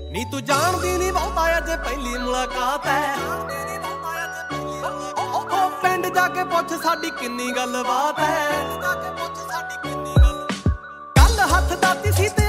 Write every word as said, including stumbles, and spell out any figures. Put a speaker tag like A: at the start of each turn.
A: ਨੀ ਤੂੰ ਜਾਣਦੀ ਨੀ ਬਹੁਤਾ ਅਜੇ ਪਹਿਲੀ ਮੁਲਾਕਾਤ ਐ। ਉਹ ਪਿੰਡ ਜਾ ਕੇ ਪੁੱਛ ਸਾਡੀ ਕਿੰਨੀ ਗੱਲਬਾਤ ਐ। ਕੱਲ ਹੱਥ ਦਾਤੀ ਸੀ